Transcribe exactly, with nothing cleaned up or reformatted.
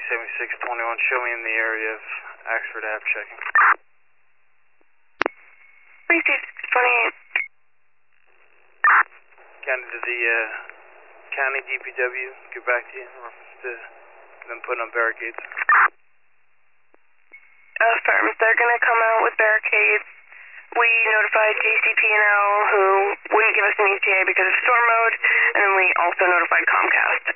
seventy-six twenty-one, show me in the area of Axford Ave checking. seventy-six twenty-eight. County to the uh, county D P W, get back to you in reference to them putting up barricades. Affirm, they're going to come out with barricades. We notified J C P N L, who wouldn't give us an E T A because of storm mode, and then we also notified Comcast.